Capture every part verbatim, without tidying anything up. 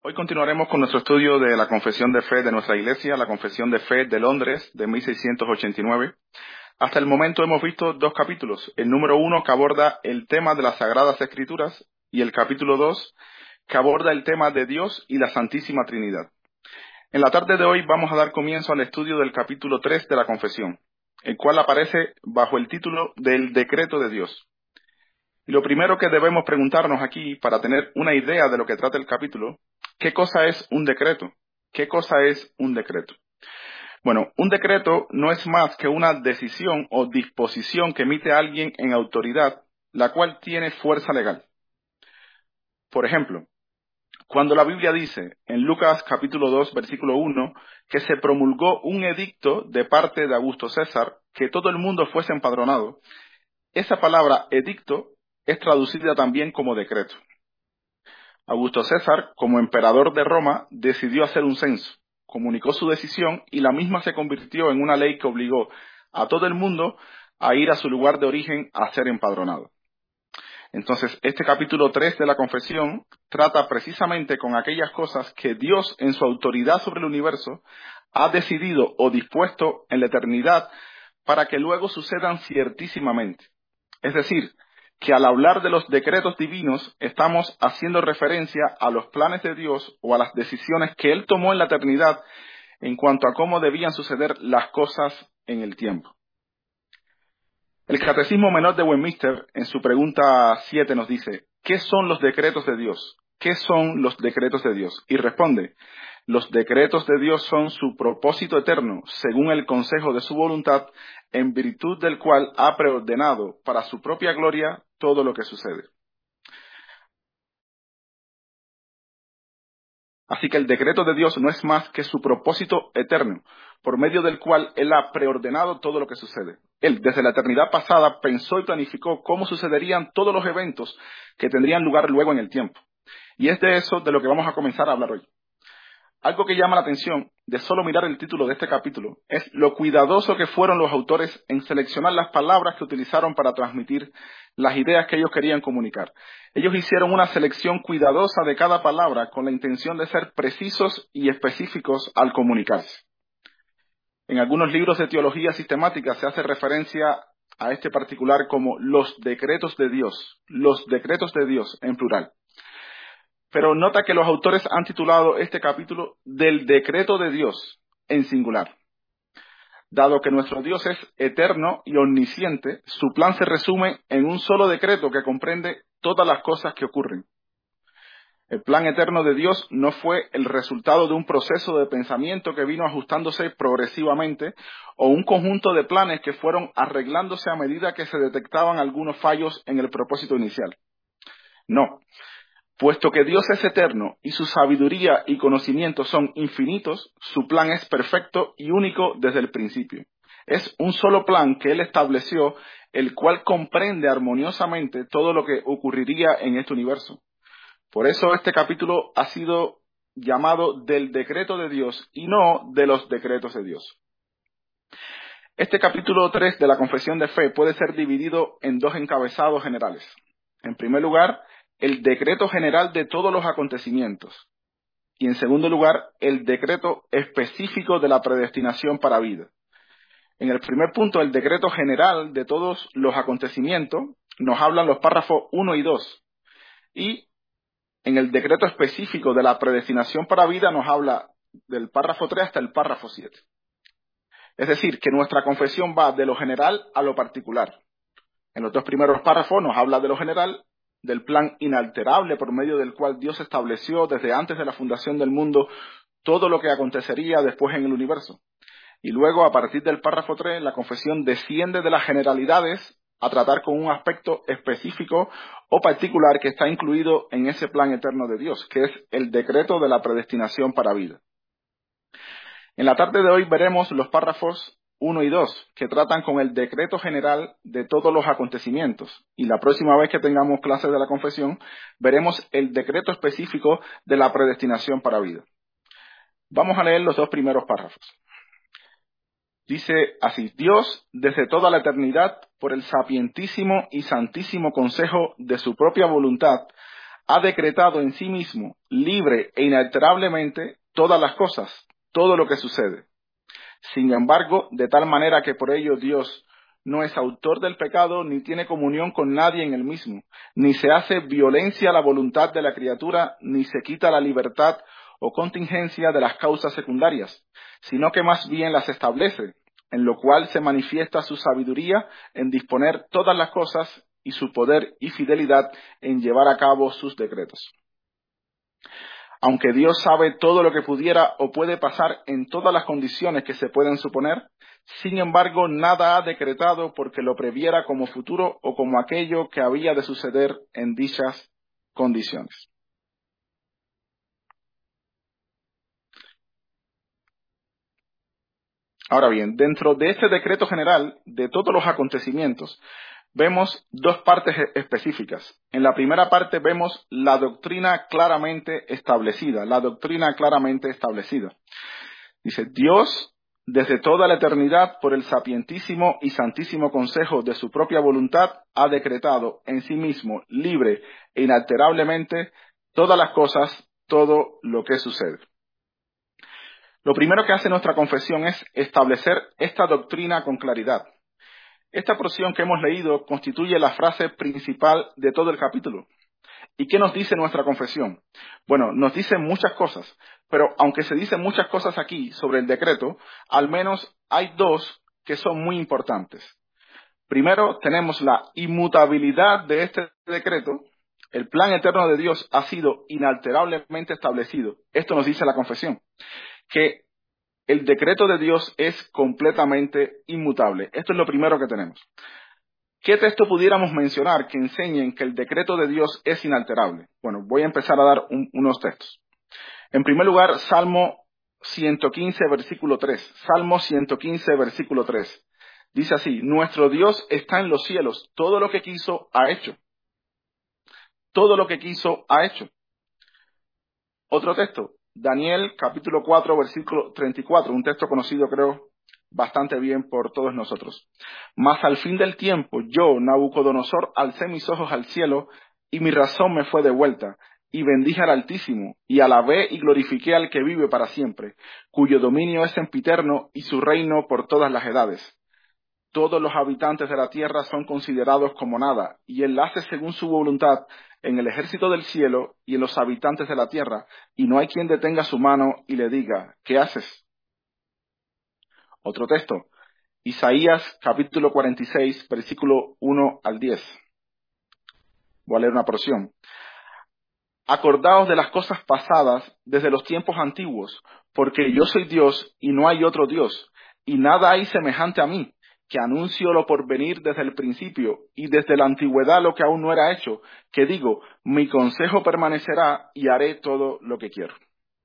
Hoy continuaremos con nuestro estudio de la confesión de fe de nuestra iglesia, la confesión de fe de Londres de mil seiscientos ochenta y nueve. Hasta el momento hemos visto dos capítulos. El número uno, que aborda el tema de las Sagradas Escrituras, y el capítulo dos, que aborda el tema de Dios y la Santísima Trinidad. En la tarde de hoy vamos a dar comienzo al estudio del capítulo tres de la confesión, el cual aparece bajo el título del Decreto de Dios. Y lo primero que debemos preguntarnos aquí, para tener una idea de lo que trata el capítulo, ¿qué cosa es un decreto? ¿Qué cosa es un decreto? Bueno, un decreto no es más que una decisión o disposición que emite alguien en autoridad, la cual tiene fuerza legal. Por ejemplo, cuando la Biblia dice en Lucas capítulo dos, versículo uno, que se promulgó un edicto de parte de Augusto César, que todo el mundo fuese empadronado, esa palabra edicto es traducida también como decreto. Augusto César, como emperador de Roma, decidió hacer un censo, comunicó su decisión y la misma se convirtió en una ley que obligó a todo el mundo a ir a su lugar de origen a ser empadronado. Entonces, este capítulo tres de la confesión trata precisamente con aquellas cosas que Dios, en su autoridad sobre el universo, ha decidido o dispuesto en la eternidad para que luego sucedan ciertísimamente. Es decir, que al hablar de los decretos divinos estamos haciendo referencia a los planes de Dios o a las decisiones que Él tomó en la eternidad en cuanto a cómo debían suceder las cosas en el tiempo. El Catecismo Menor de Westminster, en su pregunta siete, nos dice, ¿qué son los decretos de Dios? ¿Qué son los decretos de Dios? Y responde, los decretos de Dios son su propósito eterno, según el consejo de su voluntad, en virtud del cual ha preordenado para su propia gloria todo lo que sucede. Así que el decreto de Dios no es más que su propósito eterno, por medio del cual Él ha preordenado todo lo que sucede. Él, desde la eternidad pasada, pensó y planificó cómo sucederían todos los eventos que tendrían lugar luego en el tiempo. Y es de eso de lo que vamos a comenzar a hablar hoy. Algo que llama la atención de solo mirar el título de este capítulo es lo cuidadoso que fueron los autores en seleccionar las palabras que utilizaron para transmitir las ideas que ellos querían comunicar. Ellos hicieron una selección cuidadosa de cada palabra con la intención de ser precisos y específicos al comunicarse. En algunos libros de teología sistemática se hace referencia a este particular como los decretos de Dios, los decretos de Dios en plural. Pero nota que los autores han titulado este capítulo del decreto de Dios en singular. Dado que nuestro Dios es eterno y omnisciente, su plan se resume en un solo decreto que comprende todas las cosas que ocurren. El plan eterno de Dios no fue el resultado de un proceso de pensamiento que vino ajustándose progresivamente o un conjunto de planes que fueron arreglándose a medida que se detectaban algunos fallos en el propósito inicial. No. Puesto que Dios es eterno y su sabiduría y conocimiento son infinitos, su plan es perfecto y único desde el principio. Es un solo plan que Él estableció, el cual comprende armoniosamente todo lo que ocurriría en este universo. Por eso este capítulo ha sido llamado del decreto de Dios y no de los decretos de Dios. Este capítulo tres de la confesión de fe puede ser dividido en dos encabezados generales. En primer lugar, el decreto general de todos los acontecimientos. Y en segundo lugar, el decreto específico de la predestinación para vida. En el primer punto, el decreto general de todos los acontecimientos, nos hablan los párrafos uno y dos. Y en el decreto específico de la predestinación para vida nos habla del párrafo tres hasta el párrafo siete. Es decir, que nuestra confesión va de lo general a lo particular. En los dos primeros párrafos nos habla de lo general, del plan inalterable por medio del cual Dios estableció desde antes de la fundación del mundo todo lo que acontecería después en el universo. Y luego, a partir del párrafo tres, la confesión desciende de las generalidades a tratar con un aspecto específico o particular que está incluido en ese plan eterno de Dios, que es el decreto de la predestinación para vida. En la tarde de hoy veremos los párrafos uno y dos, que tratan con el decreto general de todos los acontecimientos. Y la próxima vez que tengamos clases de la confesión, veremos el decreto específico de la predestinación para vida. Vamos a leer los dos primeros párrafos. Dice así: Dios, desde toda la eternidad, por el sapientísimo y santísimo consejo de su propia voluntad, ha decretado en sí mismo, libre e inalterablemente, todas las cosas, todo lo que sucede. Sin embargo, de tal manera que por ello Dios no es autor del pecado, ni tiene comunión con nadie en el mismo, ni se hace violencia a la voluntad de la criatura, ni se quita la libertad o contingencia de las causas secundarias, sino que más bien las establece, en lo cual se manifiesta su sabiduría en disponer todas las cosas y su poder y fidelidad en llevar a cabo sus decretos. Aunque Dios sabe todo lo que pudiera o puede pasar en todas las condiciones que se pueden suponer, sin embargo, nada ha decretado porque lo previera como futuro o como aquello que había de suceder en dichas condiciones. Ahora bien, dentro de este decreto general de todos los acontecimientos, vemos dos partes e- específicas. En la primera parte vemos la doctrina claramente establecida, la doctrina claramente establecida. Dice, Dios, desde toda la eternidad, por el sapientísimo y santísimo consejo de su propia voluntad, ha decretado en sí mismo, libre e inalterablemente, todas las cosas, todo lo que sucede. Lo primero que hace nuestra confesión es establecer esta doctrina con claridad. Esta porción que hemos leído constituye la frase principal de todo el capítulo. ¿Y qué nos dice nuestra confesión? Bueno, nos dice muchas cosas, pero aunque se dicen muchas cosas aquí sobre el decreto, al menos hay dos que son muy importantes. Primero, tenemos la inmutabilidad de este decreto. El plan eterno de Dios ha sido inalterablemente establecido. Esto nos dice la confesión, que el decreto de Dios es completamente inmutable. Esto es lo primero que tenemos. ¿Qué texto pudiéramos mencionar que enseñen que el decreto de Dios es inalterable? Bueno, voy a empezar a dar un- unos textos. En primer lugar, Salmo ciento quince, versículo tres. Salmo ciento quince, versículo tres. Dice así, nuestro Dios está en los cielos, todo lo que quiso ha hecho. Todo lo que quiso ha hecho. Otro texto, Daniel capítulo cuatro, versículo treinta y cuatro, un texto conocido creo bastante bien por todos nosotros. Mas al fin del tiempo, yo, Nabucodonosor, alcé mis ojos al cielo y mi razón me fue devuelta, y bendije al Altísimo, y alabé y glorifiqué al que vive para siempre, cuyo dominio es sempiterno y su reino por todas las edades. Todos los habitantes de la tierra son considerados como nada, y él hace según su voluntad en el ejército del cielo y en los habitantes de la tierra, y no hay quien detenga su mano y le diga, ¿qué haces? Otro texto, Isaías capítulo cuarenta y seis, versículo uno al diez. Voy a leer una porción. Acordaos de las cosas pasadas desde los tiempos antiguos, porque yo soy Dios y no hay otro Dios, y nada hay semejante a mí, que anuncio lo por venir desde el principio y desde la antigüedad lo que aún no era hecho, que digo, mi consejo permanecerá y haré todo lo que quiero.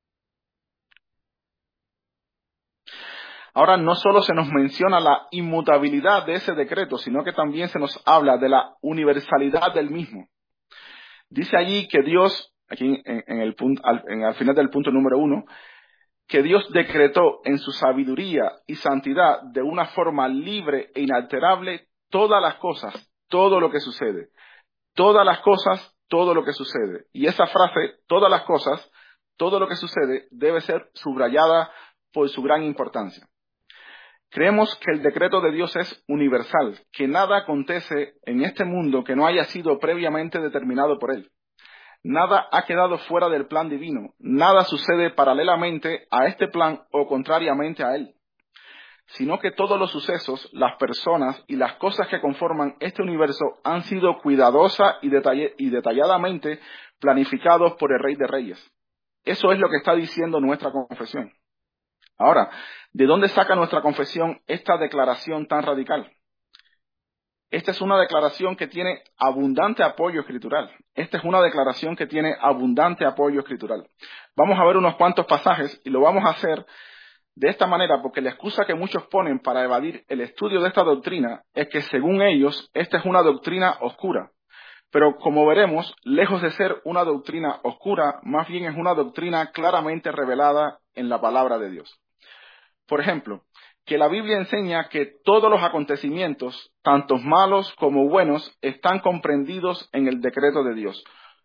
Ahora no solo se nos menciona la inmutabilidad de ese decreto, sino que también se nos habla de la universalidad del mismo. Dice allí que Dios, aquí en, en el punto, al, en, al final del punto número uno, que Dios decretó en su sabiduría y santidad de una forma libre e inalterable todas las cosas, todo lo que sucede. Todas las cosas, todo lo que sucede. Y esa frase, todas las cosas, todo lo que sucede, debe ser subrayada por su gran importancia. Creemos que el decreto de Dios es universal, que nada acontece en este mundo que no haya sido previamente determinado por Él. Nada ha quedado fuera del plan divino, nada sucede paralelamente a este plan o contrariamente a él, sino que todos los sucesos, las personas y las cosas que conforman este universo han sido cuidadosa y, detalle- y detalladamente planificados por el Rey de Reyes. Eso es lo que está diciendo nuestra confesión. Ahora, ¿de dónde saca nuestra confesión esta declaración tan radical? Esta es una declaración que tiene abundante apoyo escritural. Esta es una declaración que tiene abundante apoyo escritural. Vamos a ver unos cuantos pasajes y lo vamos a hacer de esta manera porque la excusa que muchos ponen para evadir el estudio de esta doctrina es que según ellos esta es una doctrina oscura. Pero como veremos, lejos de ser una doctrina oscura, más bien es una doctrina claramente revelada en la palabra de Dios. Por ejemplo, que la Biblia enseña que todos los acontecimientos, tanto malos como buenos, están comprendidos en el decreto de Dios.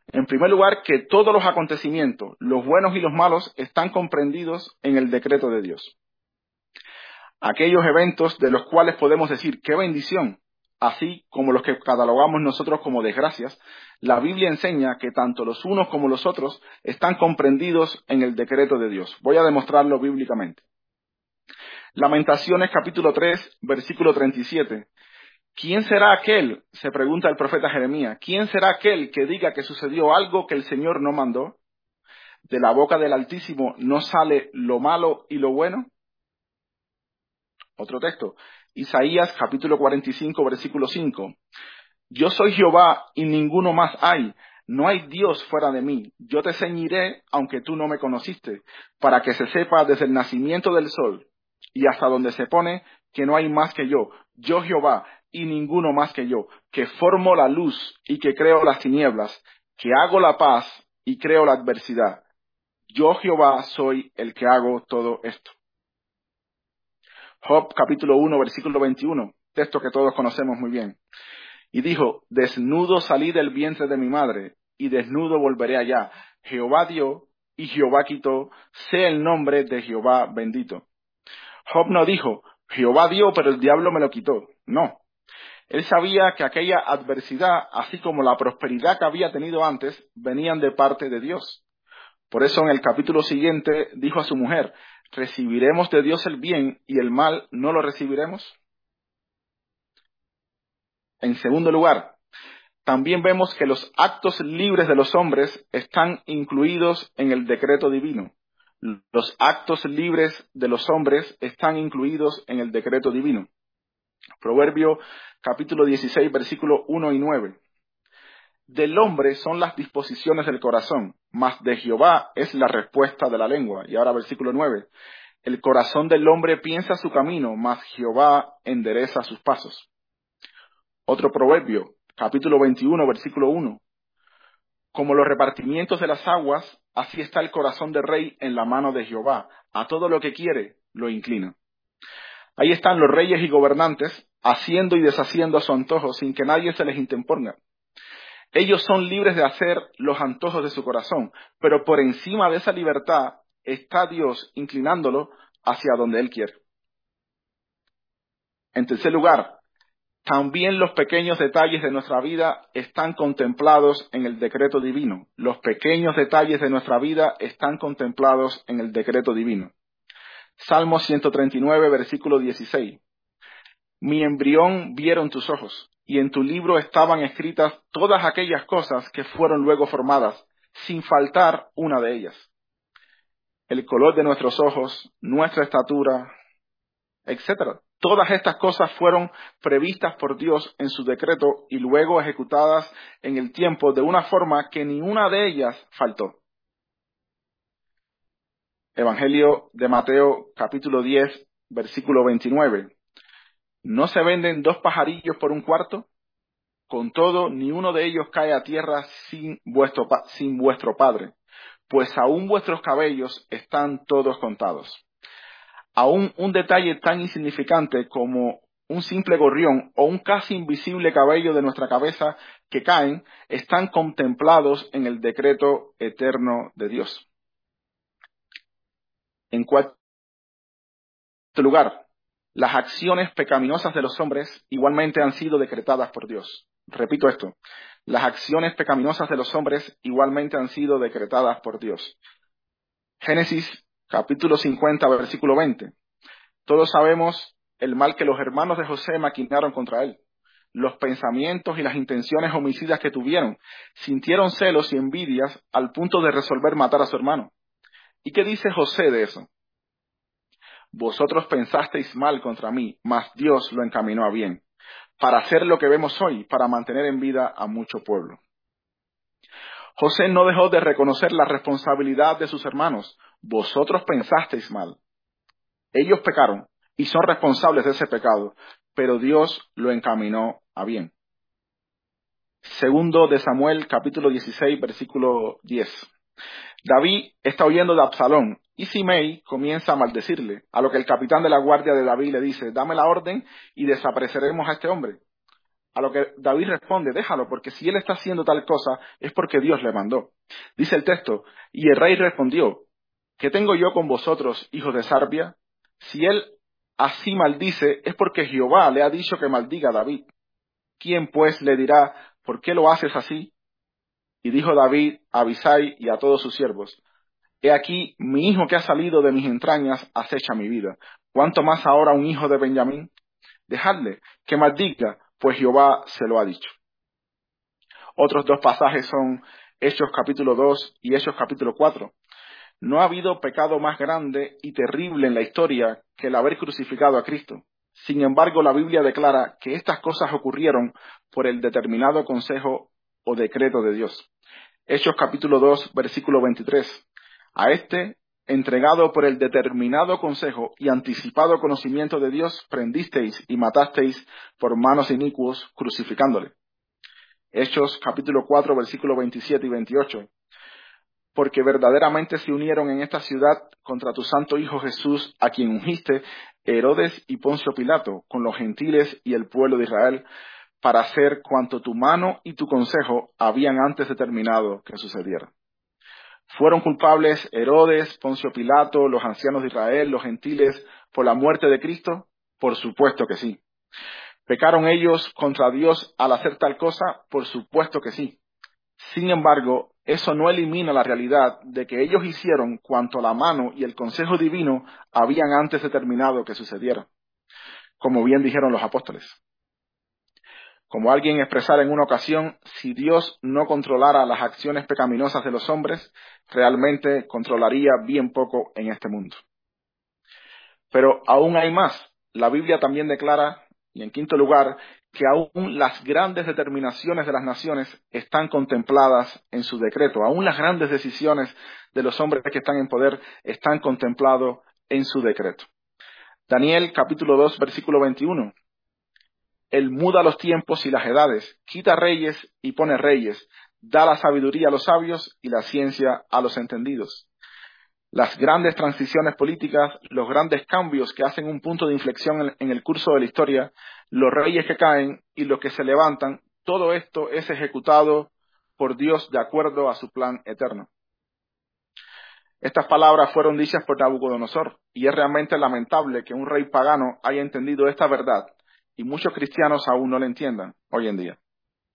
En primer lugar, que todos los acontecimientos, los buenos y los malos, están comprendidos en el decreto de Dios. Aquellos eventos de los cuales podemos decir qué bendición, así como los que catalogamos nosotros como desgracias, la Biblia enseña que tanto los unos como los otros están comprendidos en el decreto de Dios. Voy a demostrarlo bíblicamente. Lamentaciones capítulo tres, versículo treinta y siete. ¿Quién será aquel? Se pregunta el profeta Jeremías. ¿Quién será aquel que diga que sucedió algo que el Señor no mandó? ¿De la boca del Altísimo no sale lo malo y lo bueno? Otro texto. Isaías capítulo cuarenta y cinco, versículo cinco. Yo soy Jehová y ninguno más hay. No hay Dios fuera de mí. Yo te ceñiré aunque tú no me conociste, para que se sepa desde el nacimiento del sol y hasta donde se pone que no hay más que yo. Yo Jehová y ninguno más que yo, que formo la luz y que creo las tinieblas, que hago la paz y creo la adversidad. Yo Jehová soy el que hago todo esto. Job capítulo uno, versículo veintiuno, texto que todos conocemos muy bien. Y dijo, desnudo salí del vientre de mi madre, y desnudo volveré allá. Jehová dio, y Jehová quitó, sea el nombre de Jehová bendito. Job no dijo, Jehová dio, pero el diablo me lo quitó. No. Él sabía que aquella adversidad, así como la prosperidad que había tenido antes, venían de parte de Dios. Por eso en el capítulo siguiente dijo a su mujer, ¿recibiremos de Dios el bien y el mal no lo recibiremos? En segundo lugar, también vemos que los actos libres de los hombres están incluidos en el decreto divino. Los actos libres de los hombres están incluidos en el decreto divino. Proverbio capítulo dieciséis, versículo uno y nueve. Del hombre son las disposiciones del corazón, mas de Jehová es la respuesta de la lengua. Y ahora versículo nueve. El corazón del hombre piensa su camino, mas Jehová endereza sus pasos. Otro proverbio, capítulo veintiuno, versículo uno. Como los repartimientos de las aguas, así está el corazón del rey en la mano de Jehová. A todo lo que quiere, lo inclina. Ahí están los reyes y gobernantes, haciendo y deshaciendo a su antojo, sin que nadie se les interponga. Ellos son libres de hacer los antojos de su corazón, pero por encima de esa libertad está Dios inclinándolo hacia donde Él quiere. En tercer lugar, también los pequeños detalles de nuestra vida están contemplados en el decreto divino. Los pequeños detalles de nuestra vida están contemplados en el decreto divino. Salmo ciento treinta y nueve, versículo dieciséis. Mi embrión vieron tus ojos, y en tu libro estaban escritas todas aquellas cosas que fueron luego formadas, sin faltar una de ellas. El color de nuestros ojos, nuestra estatura, etcétera. Todas estas cosas fueron previstas por Dios en su decreto y luego ejecutadas en el tiempo de una forma que ni una de ellas faltó. Evangelio de Mateo, capítulo diez, versículo veintinueve. ¿No se venden dos pajarillos por un cuarto? Con todo, ni uno de ellos cae a tierra sin vuestro, sin vuestro Padre, pues aún vuestros cabellos están todos contados. Aún un detalle tan insignificante como un simple gorrión o un casi invisible cabello de nuestra cabeza que caen, están contemplados en el decreto eterno de Dios. En cuarto lugar, las acciones pecaminosas de los hombres igualmente han sido decretadas por Dios. Repito esto, las acciones pecaminosas de los hombres igualmente han sido decretadas por Dios. Génesis capítulo cincuenta, versículo veinte. Todos sabemos el mal que los hermanos de José maquinaron contra él. Los pensamientos y las intenciones homicidas que tuvieron, sintieron celos y envidias al punto de resolver matar a su hermano. ¿Y qué dice José de eso? Vosotros pensasteis mal contra mí, mas Dios lo encaminó a bien, para hacer lo que vemos hoy, para mantener en vida a mucho pueblo. José no dejó de reconocer la responsabilidad de sus hermanos. Vosotros pensasteis mal. Ellos pecaron y son responsables de ese pecado, pero Dios lo encaminó a bien. Segundo de Samuel, capítulo dieciséis, versículo diez. David está huyendo de Absalón y Simei comienza a maldecirle, a lo que el capitán de la guardia de David le dice, dame la orden y desapareceremos a este hombre. A lo que David responde, déjalo, porque si él está haciendo tal cosa, es porque Dios le mandó. Dice el texto, y el rey respondió, ¿qué tengo yo con vosotros, hijos de Sarbia? Si él así maldice, es porque Jehová le ha dicho que maldiga a David. ¿Quién pues le dirá, por qué lo haces así? Y dijo David a Abisai y a todos sus siervos, he aquí, mi hijo que ha salido de mis entrañas acecha mi vida. ¿Cuánto más ahora un hijo de Benjamín? Dejadle, que maldiga, pues Jehová se lo ha dicho. Otros dos pasajes son Hechos capítulo dos y Hechos capítulo cuatro. No ha habido pecado más grande y terrible en la historia que el haber crucificado a Cristo. Sin embargo, la Biblia declara que estas cosas ocurrieron por el determinado consejo o decreto de Dios. Hechos capítulo dos, versículo veintitrés. A este, entregado por el determinado consejo y anticipado conocimiento de Dios, prendisteis y matasteis por manos inicuos, crucificándole. Hechos capítulo cuatro, versículo veintisiete y veintiocho. Porque verdaderamente se unieron en esta ciudad contra tu santo Hijo Jesús, a quien ungiste, Herodes y Poncio Pilato, con los gentiles y el pueblo de Israel, para hacer cuanto tu mano y tu consejo habían antes determinado que sucediera. ¿Fueron culpables Herodes, Poncio Pilato, los ancianos de Israel, los gentiles, por la muerte de Cristo? Por supuesto que sí. ¿Pecaron ellos contra Dios al hacer tal cosa? Por supuesto que sí. Sin embargo, eso no elimina la realidad de que ellos hicieron cuanto la mano y el consejo divino habían antes determinado que sucediera, como bien dijeron los apóstoles. Como alguien expresara en una ocasión, si Dios no controlara las acciones pecaminosas de los hombres, realmente controlaría bien poco en este mundo. Pero aún hay más. La Biblia también declara, y en quinto lugar, que aún las grandes determinaciones de las naciones están contempladas en su decreto. Aún las grandes decisiones de los hombres que están en poder están contempladas en su decreto. Daniel capítulo dos, versículo veintiuno. Él muda los tiempos y las edades, quita reyes y pone reyes, da la sabiduría a los sabios y la ciencia a los entendidos. Las grandes transiciones políticas, los grandes cambios que hacen un punto de inflexión en el curso de la historia, los reyes que caen y los que se levantan, todo esto es ejecutado por Dios de acuerdo a su plan eterno. Estas palabras fueron dichas por Nabucodonosor, y es realmente lamentable que un rey pagano haya entendido esta verdad, y muchos cristianos aún no la entiendan hoy en día.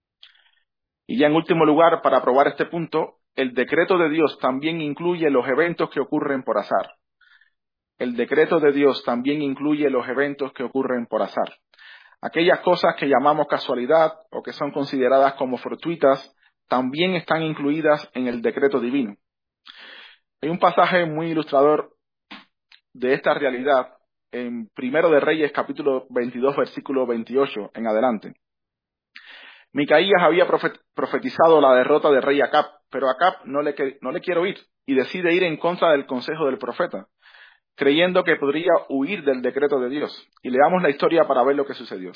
Y ya en último lugar, para probar este punto, el decreto de Dios también incluye los eventos que ocurren por azar. El decreto de Dios también incluye los eventos que ocurren por azar. Aquellas cosas que llamamos casualidad o que son consideradas como fortuitas, también están incluidas en el decreto divino. Hay un pasaje muy ilustrador de esta realidad en Primero de Reyes, capítulo veintidós, versículo veintiocho en adelante. Micaías había profetizado la derrota del rey Acab, pero Acab no le, no le quiere oír y decide ir en contra del consejo del profeta, creyendo que podría huir del decreto de Dios. Y leamos la historia para ver lo que sucedió.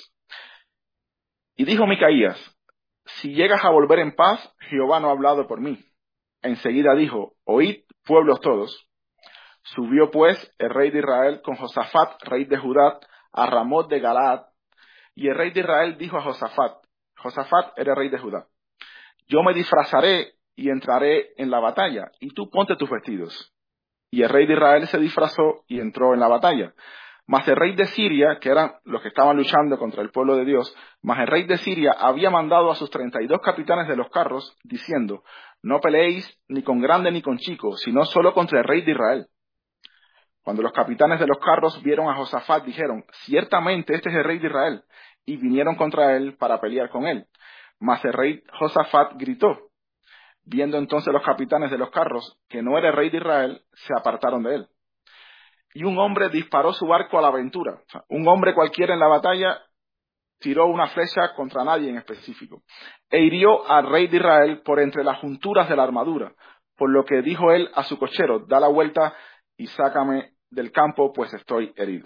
Y dijo Micaías, si llegas a volver en paz, Jehová no ha hablado por mí. Enseguida dijo, oíd, pueblos todos. Subió pues el rey de Israel con Josafat, rey de Judá, a Ramot de Galaad. Y el rey de Israel dijo a Josafat, Josafat era rey de Judá, yo me disfrazaré y entraré en la batalla, y tú ponte tus vestidos. Y el rey de Israel se disfrazó y entró en la batalla. Mas el rey de Siria, que eran los que estaban luchando contra el pueblo de Dios, mas el rey de Siria había mandado a sus treinta y dos capitanes de los carros, diciendo, no peleéis ni con grande ni con chico, sino solo contra el rey de Israel. Cuando los capitanes de los carros vieron a Josafat, dijeron, ciertamente este es el rey de Israel, y vinieron contra él para pelear con él. Mas el rey Josafat gritó. Viendo entonces los capitanes de los carros que no era el rey de Israel, se apartaron de él. Y un hombre disparó su arco a la aventura. O sea, un hombre cualquiera en la batalla tiró una flecha contra nadie en específico, e hirió al rey de Israel por entre las junturas de la armadura, por lo que dijo él a su cochero, da la vuelta y sácame del campo, pues estoy herido.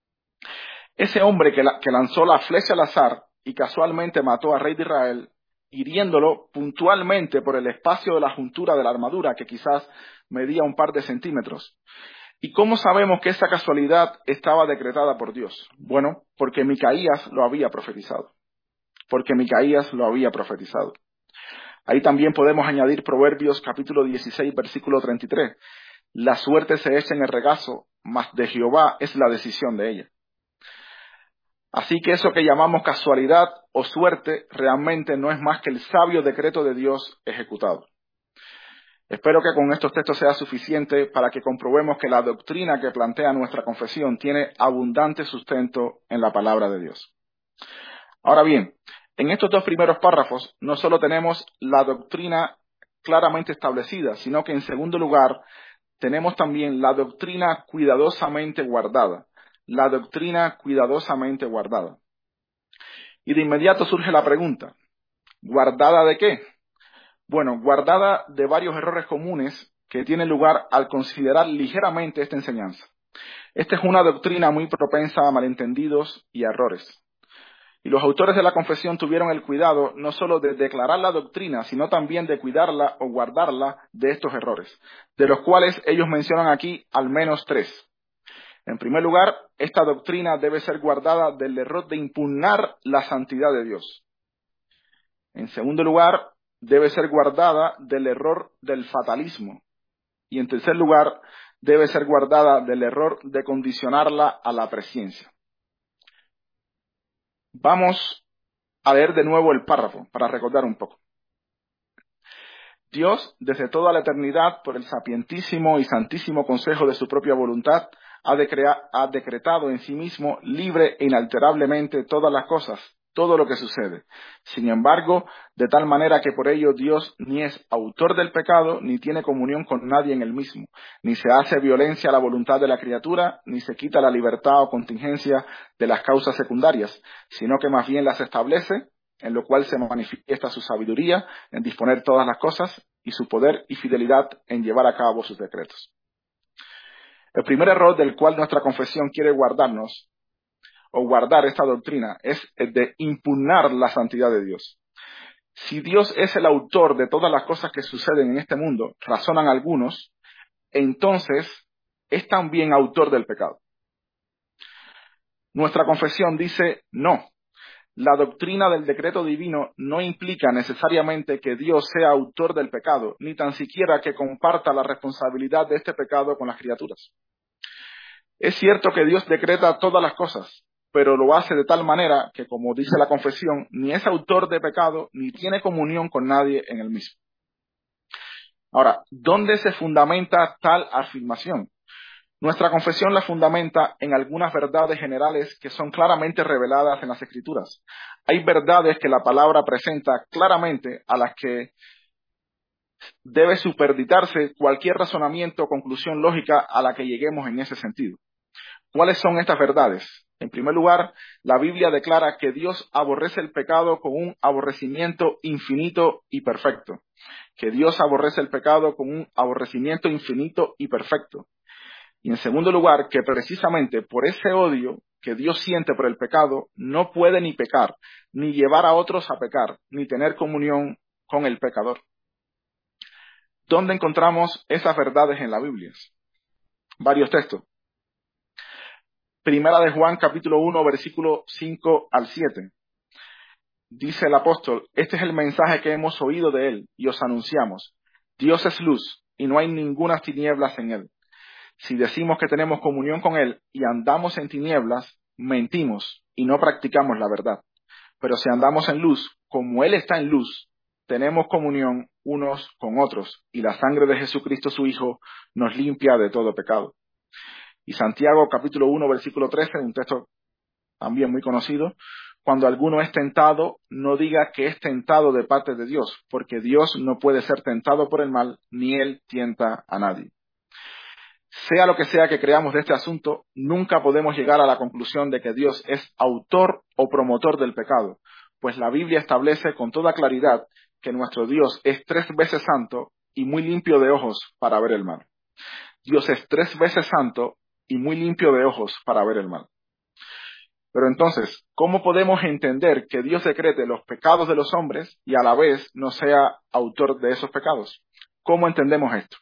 Ese hombre que, la, que lanzó la flecha al azar y casualmente mató al rey de Israel, hiriéndolo puntualmente por el espacio de la juntura de la armadura, que quizás medía un par de centímetros. ¿Y cómo sabemos que esa casualidad estaba decretada por Dios? Bueno, porque Micaías lo había profetizado. porque Micaías lo había profetizado. Ahí también podemos añadir Proverbios capítulo dieciséis, versículo treinta y tres. La suerte se echa en el regazo, mas de Jehová es la decisión de ella. Así que eso que llamamos casualidad o suerte realmente no es más que el sabio decreto de Dios ejecutado. Espero que con estos textos sea suficiente para que comprobemos que la doctrina que plantea nuestra confesión tiene abundante sustento en la palabra de Dios. Ahora bien, en estos dos primeros párrafos no solo tenemos la doctrina claramente establecida, sino que en segundo lugar tenemos también la doctrina cuidadosamente guardada. La doctrina cuidadosamente guardada. Y de inmediato surge la pregunta, ¿guardada de qué? Bueno, guardada de varios errores comunes que tienen lugar al considerar ligeramente esta enseñanza. Esta es una doctrina muy propensa a malentendidos y a errores. Y los autores de la confesión tuvieron el cuidado no solo de declarar la doctrina, sino también de cuidarla o guardarla de estos errores, de los cuales ellos mencionan aquí al menos tres. En primer lugar, esta doctrina debe ser guardada del error de impugnar la santidad de Dios. En segundo lugar, debe ser guardada del error del fatalismo. Y en tercer lugar, debe ser guardada del error de condicionarla a la presciencia. Vamos a leer de nuevo el párrafo para recordar un poco. Dios, desde toda la eternidad, por el sapientísimo y santísimo consejo de su propia voluntad, ha, decrea- ha decretado en sí mismo libre e inalterablemente todas las cosas, todo lo que sucede. Sin embargo, de tal manera que por ello Dios ni es autor del pecado, ni tiene comunión con nadie en el mismo, ni se hace violencia a la voluntad de la criatura, ni se quita la libertad o contingencia de las causas secundarias, sino que más bien las establece, en lo cual se manifiesta su sabiduría en disponer todas las cosas y su poder y fidelidad en llevar a cabo sus decretos. El primer error del cual nuestra confesión quiere guardarnos o guardar esta doctrina es el de impugnar la santidad de Dios. Si Dios es el autor de todas las cosas que suceden en este mundo, razonan algunos, entonces es también autor del pecado. Nuestra confesión dice no. La doctrina del decreto divino no implica necesariamente que Dios sea autor del pecado, ni tan siquiera que comparta la responsabilidad de este pecado con las criaturas. Es cierto que Dios decreta todas las cosas, pero lo hace de tal manera que, como dice la confesión, ni es autor de pecado, ni tiene comunión con nadie en el mismo. Ahora, ¿dónde se fundamenta tal afirmación? Nuestra confesión la fundamenta en algunas verdades generales que son claramente reveladas en las Escrituras. Hay verdades que la palabra presenta claramente a las que debe superditarse cualquier razonamiento o conclusión lógica a la que lleguemos en ese sentido. ¿Cuáles son estas verdades? En primer lugar, la Biblia declara que Dios aborrece el pecado con un aborrecimiento infinito y perfecto. Que Dios aborrece el pecado con un aborrecimiento infinito y perfecto. Y en segundo lugar, que precisamente por ese odio que Dios siente por el pecado, no puede ni pecar, ni llevar a otros a pecar, ni tener comunión con el pecador. ¿Dónde encontramos esas verdades en la Biblia? Varios textos. Primera de Juan, capítulo uno, versículo cinco al siete. Dice el apóstol, este es el mensaje que hemos oído de él y os anunciamos. Dios es luz y no hay ninguna tinieblas en él. Si decimos que tenemos comunión con él y andamos en tinieblas, mentimos y no practicamos la verdad. Pero si andamos en luz, como él está en luz, tenemos comunión unos con otros y la sangre de Jesucristo su Hijo nos limpia de todo pecado. Y Santiago capítulo uno versículo trece, un texto también muy conocido, cuando alguno es tentado, no diga que es tentado de parte de Dios, porque Dios no puede ser tentado por el mal, ni él tienta a nadie. Sea lo que sea que creamos de este asunto, nunca podemos llegar a la conclusión de que Dios es autor o promotor del pecado, pues la Biblia establece con toda claridad que nuestro Dios es tres veces santo y muy limpio de ojos para ver el mal. Dios es tres veces santo y muy limpio de ojos para ver el mal. Pero entonces, ¿cómo podemos entender que Dios decrete los pecados de los hombres y a la vez no sea autor de esos pecados? ¿Cómo entendemos esto?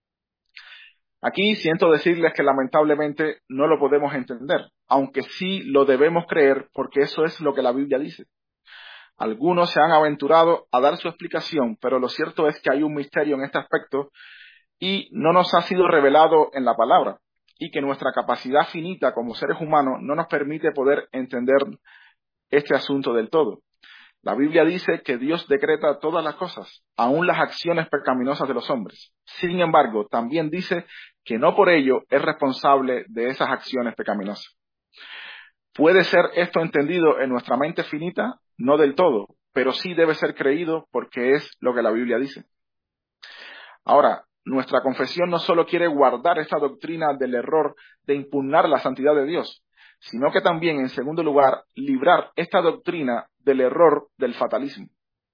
Aquí siento decirles que lamentablemente no lo podemos entender, aunque sí lo debemos creer porque eso es lo que la Biblia dice. Algunos se han aventurado a dar su explicación, pero lo cierto es que hay un misterio en este aspecto y no nos ha sido revelado en la palabra, y que nuestra capacidad finita como seres humanos no nos permite poder entender este asunto del todo. La Biblia dice que Dios decreta todas las cosas, aun las acciones pecaminosas de los hombres. Sin embargo, también dice que no por ello es responsable de esas acciones pecaminosas. ¿Puede ser esto entendido en nuestra mente finita? No del todo, pero sí debe ser creído porque es lo que la Biblia dice. Ahora, nuestra confesión no solo quiere guardar esta doctrina del error de impugnar la santidad de Dios, sino que también, en segundo lugar, librar esta doctrina del error del fatalismo.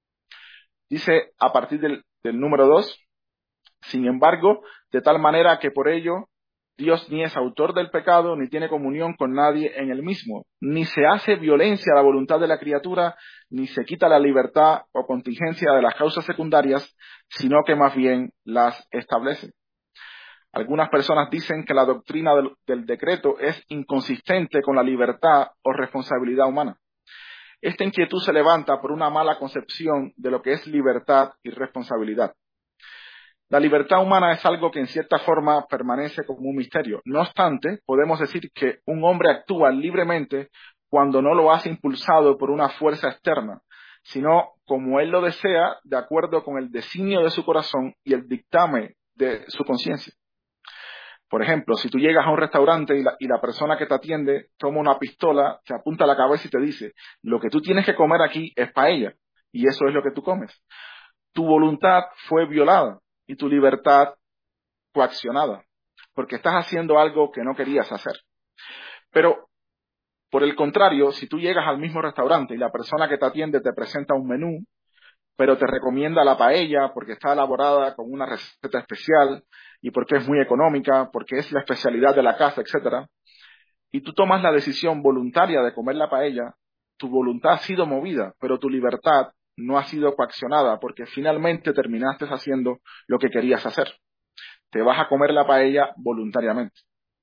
Dice a partir del, del número dos, sin embargo, de tal manera que por ello Dios ni es autor del pecado, ni tiene comunión con nadie en el mismo, ni se hace violencia a la voluntad de la criatura, ni se quita la libertad o contingencia de las causas secundarias, sino que más bien las establece. Algunas personas dicen que la doctrina del, del decreto es inconsistente con la libertad o responsabilidad humana. Esta inquietud se levanta por una mala concepción de lo que es libertad y responsabilidad. La libertad humana es algo que en cierta forma permanece como un misterio. No obstante, podemos decir que un hombre actúa libremente cuando no lo hace impulsado por una fuerza externa, sino como él lo desea, de acuerdo con el designio de su corazón y el dictamen de su conciencia. Por ejemplo, si tú llegas a un restaurante y la, y la persona que te atiende toma una pistola, te apunta a la cabeza y te dice, lo que tú tienes que comer aquí es paella, y eso es lo que tú comes. Tu voluntad fue violada y tu libertad coaccionada, porque estás haciendo algo que no querías hacer. Pero, por el contrario, si tú llegas al mismo restaurante y la persona que te atiende te presenta un menú, pero te recomienda la paella porque está elaborada con una receta especial y porque es muy económica, porque es la especialidad de la casa, etcétera, y tú tomas la decisión voluntaria de comer la paella, tu voluntad ha sido movida, pero tu libertad no ha sido coaccionada porque finalmente terminaste haciendo lo que querías hacer. Te vas a comer la paella voluntariamente.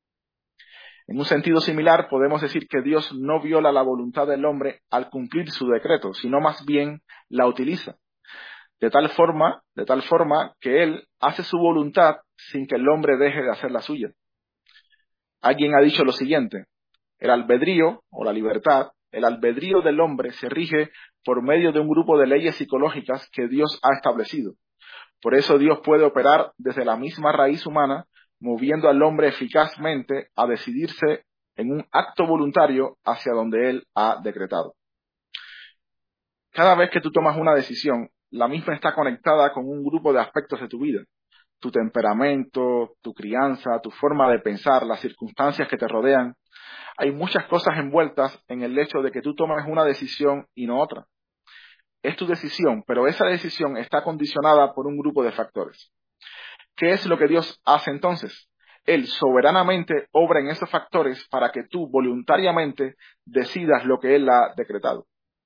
En un sentido similar, podemos decir que Dios no viola la voluntad del hombre al cumplir su decreto, sino más bien la utiliza. De tal forma, de tal forma que Él hace su voluntad sin que el hombre deje de hacer la suya. Alguien ha dicho lo siguiente, el albedrío o la libertad, el albedrío del hombre se rige por medio de un grupo de leyes psicológicas que Dios ha establecido. Por eso Dios puede operar desde la misma raíz humana, moviendo al hombre eficazmente a decidirse en un acto voluntario hacia donde Él ha decretado. Cada vez que tú tomas una decisión, la misma está conectada con un grupo de aspectos de tu vida. Tu temperamento, tu crianza, tu forma de pensar, las circunstancias que te rodean. Hay muchas cosas envueltas en el hecho de que tú tomes una decisión y no otra. Es tu decisión, pero esa decisión está condicionada por un grupo de factores. ¿Qué es lo que Dios hace entonces? Él soberanamente obra en esos factores para que tú voluntariamente decidas lo que Él ha decretado.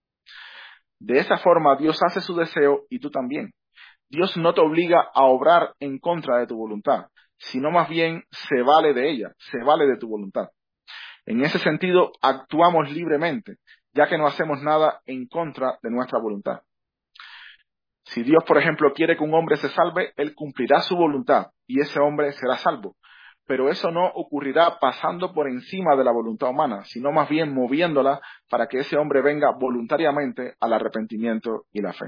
De esa forma Dios hace su deseo y tú también. Dios no te obliga a obrar en contra de tu voluntad, sino más bien se vale de ella, se vale de tu voluntad. En ese sentido, actuamos libremente, ya que no hacemos nada en contra de nuestra voluntad. Si Dios, por ejemplo, quiere que un hombre se salve, Él cumplirá su voluntad y ese hombre será salvo. Pero eso no ocurrirá pasando por encima de la voluntad humana, sino más bien moviéndola para que ese hombre venga voluntariamente al arrepentimiento y la fe.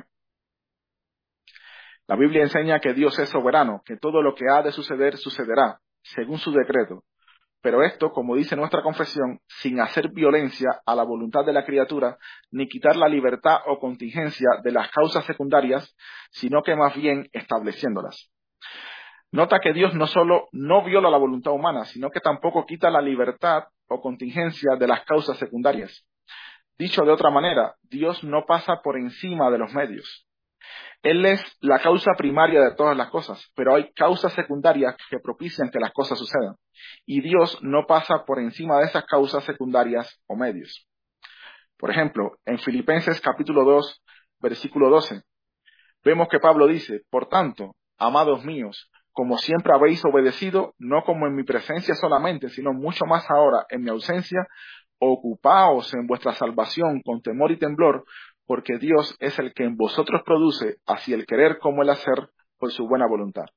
La Biblia enseña que Dios es soberano, que todo lo que ha de suceder, sucederá, según su decreto. Pero esto, como dice nuestra confesión, sin hacer violencia a la voluntad de la criatura, ni quitar la libertad o contingencia de las causas secundarias, sino que más bien estableciéndolas. Nota que Dios no solo no viola la voluntad humana, sino que tampoco quita la libertad o contingencia de las causas secundarias. Dicho de otra manera, Dios no pasa por encima de los medios. Él es la causa primaria de todas las cosas, pero hay causas secundarias que propician que las cosas sucedan. Y Dios no pasa por encima de esas causas secundarias o medios. Por ejemplo, en Filipenses capítulo dos, versículo doce, vemos que Pablo dice, por tanto, amados míos, como siempre habéis obedecido, no como en mi presencia solamente, sino mucho más ahora en mi ausencia, ocupaos en vuestra salvación con temor y temblor, porque Dios es el que en vosotros produce así el querer como el hacer por su buena voluntad.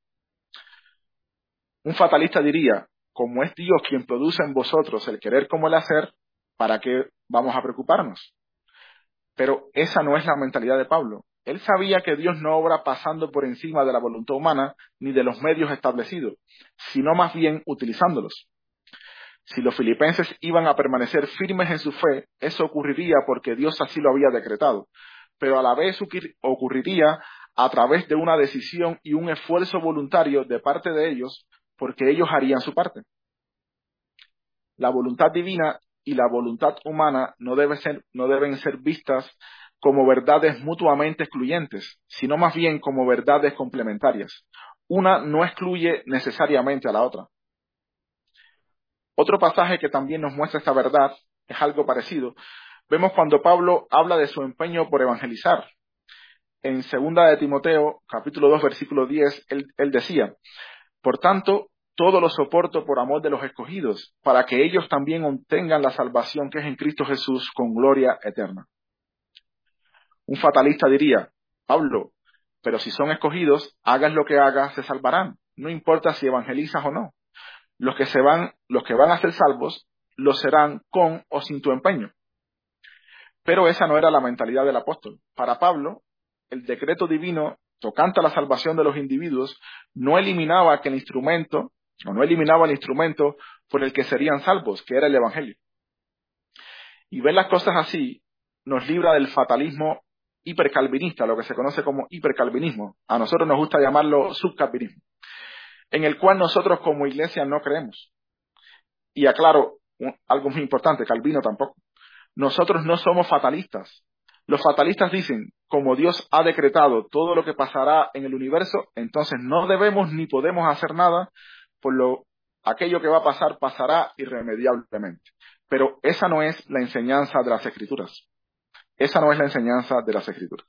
Un fatalista diría, como es Dios quien produce en vosotros el querer como el hacer, ¿para qué vamos a preocuparnos? Pero esa no es la mentalidad de Pablo. Él sabía que Dios no obra pasando por encima de la voluntad humana ni de los medios establecidos, sino más bien utilizándolos. Si los filipenses iban a permanecer firmes en su fe, eso ocurriría porque Dios así lo había decretado, pero a la vez ocurriría a través de una decisión y un esfuerzo voluntario de parte de ellos, porque ellos harían su parte. La voluntad divina y la voluntad humana no, debe ser, no deben ser vistas como verdades mutuamente excluyentes, sino más bien como verdades complementarias. Una no excluye necesariamente a la otra. Otro pasaje que también nos muestra esta verdad es algo parecido. Vemos cuando Pablo habla de su empeño por evangelizar. En segunda de Timoteo, capítulo dos, versículo diez, él, él decía, por tanto, todo lo soporto por amor de los escogidos, para que ellos también obtengan la salvación que es en Cristo Jesús con gloria eterna. Un fatalista diría, Pablo, pero si son escogidos, hagas lo que hagas, se salvarán. No importa si evangelizas o no. Los que se van, los que van a ser salvos, lo serán con o sin tu empeño. Pero esa no era la mentalidad del apóstol. Para Pablo, el decreto divino tocante a la salvación de los individuos no eliminaba aquel instrumento, o no eliminaba el instrumento por el que serían salvos, que era el evangelio. Y ver las cosas así nos libra del fatalismo hipercalvinista, lo que se conoce como hipercalvinismo. A nosotros nos gusta llamarlo subcalvinismo, en el cual nosotros como iglesia no creemos. Y aclaro un, algo muy importante, Calvino tampoco. Nosotros no somos fatalistas. Los fatalistas dicen, como Dios ha decretado todo lo que pasará en el universo, entonces no debemos ni podemos hacer nada, por lo aquello que va a pasar pasará irremediablemente. Pero esa no es la enseñanza de las Escrituras. Esa no es la enseñanza de las Escrituras.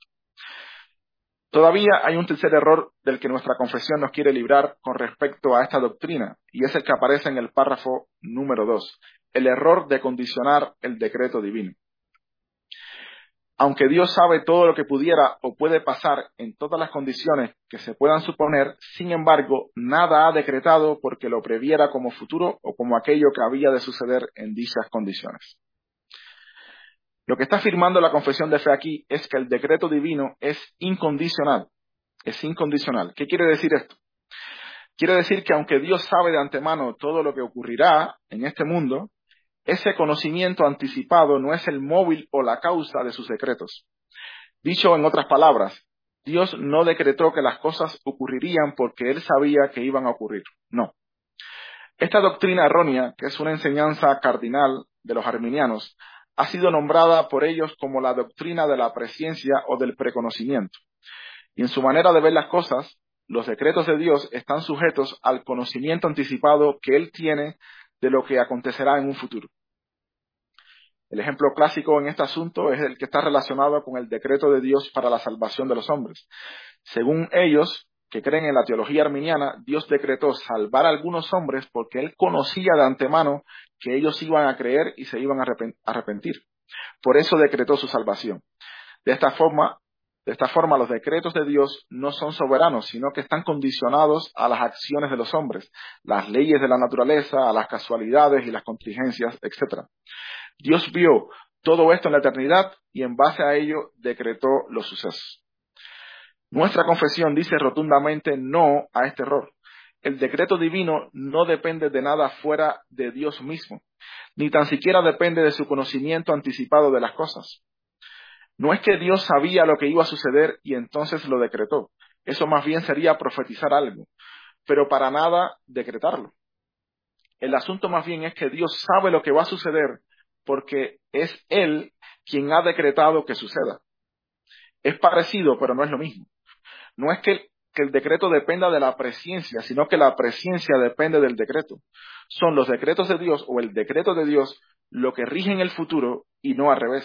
Todavía hay un tercer error del que nuestra confesión nos quiere librar con respecto a esta doctrina, y es el que aparece en el párrafo número dos, el error de condicionar el decreto divino. Aunque Dios sabe todo lo que pudiera o puede pasar en todas las condiciones que se puedan suponer, sin embargo, nada ha decretado porque lo previera como futuro o como aquello que había de suceder en dichas condiciones. Lo que está afirmando la confesión de fe aquí es que el decreto divino es incondicional. Es incondicional. ¿Qué quiere decir esto? Quiere decir que aunque Dios sabe de antemano todo lo que ocurrirá en este mundo, ese conocimiento anticipado no es el móvil o la causa de sus decretos. Dicho en otras palabras, Dios no decretó que las cosas ocurrirían porque Él sabía que iban a ocurrir. No. Esta doctrina errónea, que es una enseñanza cardinal de los arminianos, ha sido nombrada por ellos como la doctrina de la presciencia o del preconocimiento. Y en su manera de ver las cosas, los decretos de Dios están sujetos al conocimiento anticipado que Él tiene de lo que acontecerá en un futuro. El ejemplo clásico en este asunto es el que está relacionado con el decreto de Dios para la salvación de los hombres. Según ellos, que creen en la teología arminiana, Dios decretó salvar a algunos hombres porque Él conocía de antemano que ellos iban a creer y se iban a arrepentir. Por eso decretó su salvación. De esta forma, de esta forma, los decretos de Dios no son soberanos, sino que están condicionados a las acciones de los hombres, las leyes de la naturaleza, a las casualidades y las contingencias, etcétera. Dios vio todo esto en la eternidad y en base a ello decretó los sucesos. Nuestra confesión dice rotundamente no a este error. El decreto divino no depende de nada fuera de Dios mismo, ni tan siquiera depende de su conocimiento anticipado de las cosas. No es que Dios sabía lo que iba a suceder y entonces lo decretó. Eso más bien sería profetizar algo, pero para nada decretarlo. El asunto más bien es que Dios sabe lo que va a suceder porque es Él quien ha decretado que suceda. Es parecido, pero no es lo mismo. No es que, que el decreto dependa de la presciencia, sino que la presciencia depende del decreto. Son los decretos de Dios o el decreto de Dios lo que rigen el futuro y no al revés.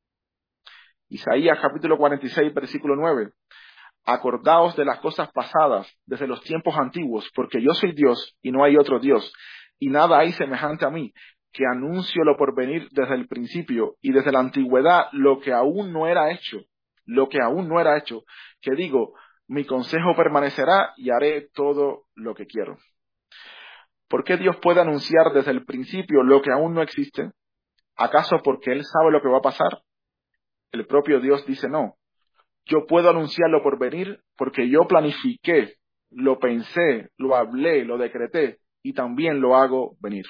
Isaías capítulo cuarenta y seis, versículo nueve. Acordaos de las cosas pasadas desde los tiempos antiguos, porque yo soy Dios y no hay otro Dios, y nada hay semejante a mí. que anuncio lo por venir desde el principio y desde la antigüedad lo que aún no era hecho, lo que aún no era hecho, que digo, mi consejo permanecerá y haré todo lo que quiero. ¿Por qué Dios puede anunciar desde el principio lo que aún no existe? ¿Acaso porque Él sabe lo que va a pasar? El propio Dios dice no. Yo puedo anunciarlo por venir porque yo planifiqué, lo pensé, lo hablé, lo decreté y también lo hago venir.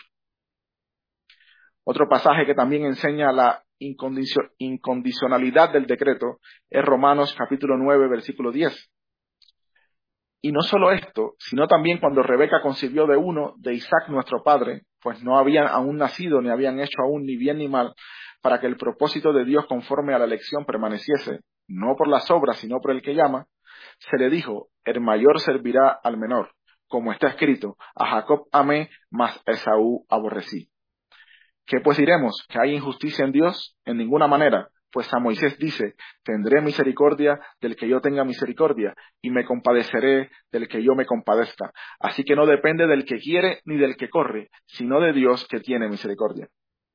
Otro pasaje que también enseña la incondicio- incondicionalidad del decreto es Romanos capítulo nueve, versículo diez. Y no solo esto, sino también cuando Rebeca concibió de uno, de Isaac nuestro padre, pues no habían aún nacido, ni habían hecho aún ni bien ni mal, para que el propósito de Dios conforme a la elección permaneciese, no por las obras, sino por el que llama, se le dijo, el mayor servirá al menor, como está escrito, a Jacob amé, mas a Esaú aborrecí. ¿Qué pues diremos? ¿Que hay injusticia en Dios? En ninguna manera. Pues a Moisés dice, tendré misericordia del que yo tenga misericordia, y me compadeceré del que yo me compadezca. Así que no depende del que quiere ni del que corre, sino de Dios que tiene misericordia.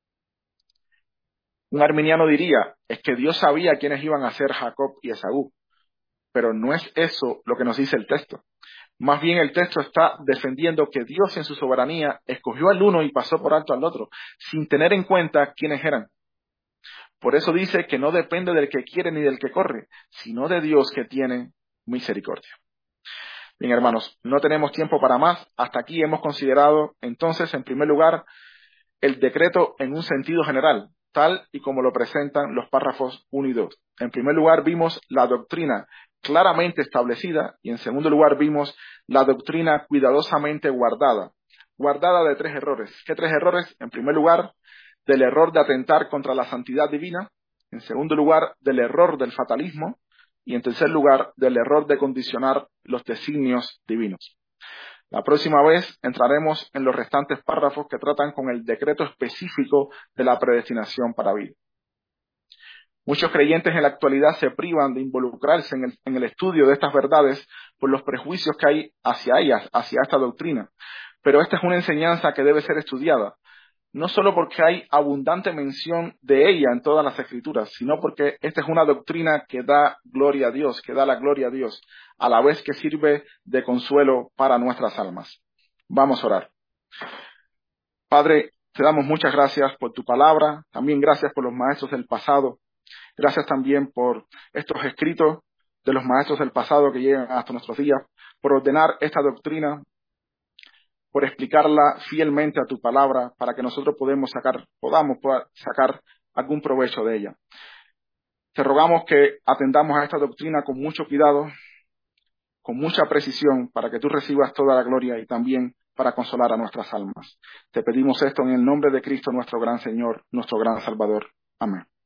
Un arminiano diría, es que Dios sabía quiénes iban a ser Jacob y Esaú, pero no es eso lo que nos dice el texto. Más bien el texto está defendiendo que Dios en su soberanía escogió al uno y pasó por alto al otro, sin tener en cuenta quiénes eran. Por eso dice que no depende del que quiere ni del que corre, sino de Dios que tiene misericordia. Bien, hermanos, no tenemos tiempo para más. Hasta aquí hemos considerado, entonces, en primer lugar, el decreto en un sentido general, tal y como lo presentan los párrafos uno y dos. En primer lugar, vimos la doctrina claramente establecida y, en segundo lugar, vimos la doctrina cuidadosamente guardada. Guardada de tres errores. ¿Qué tres errores? En primer lugar, del error de atentar contra la santidad divina, en segundo lugar, del error del fatalismo, y en tercer lugar, del error de condicionar los designios divinos. La próxima vez entraremos en los restantes párrafos que tratan con el decreto específico de la predestinación para vida. Muchos creyentes en la actualidad se privan de involucrarse en el, en el estudio de estas verdades por los prejuicios que hay hacia ellas, hacia esta doctrina, pero esta es una enseñanza que debe ser estudiada, no solo porque hay abundante mención de ella en todas las escrituras, sino porque esta es una doctrina que da gloria a Dios, que da la gloria a Dios, a la vez que sirve de consuelo para nuestras almas. Vamos a orar. Padre, te damos muchas gracias por tu palabra, también gracias por los maestros del pasado, gracias también por estos escritos de los maestros del pasado que llegan hasta nuestros días, por ordenar esta doctrina, por explicarla fielmente a tu palabra para que nosotros podamos sacar, podamos sacar algún provecho de ella. Te rogamos que atendamos a esta doctrina con mucho cuidado, con mucha precisión, para que tú recibas toda la gloria y también para consolar a nuestras almas. Te pedimos esto en el nombre de Cristo, nuestro gran Señor, nuestro gran Salvador. Amén.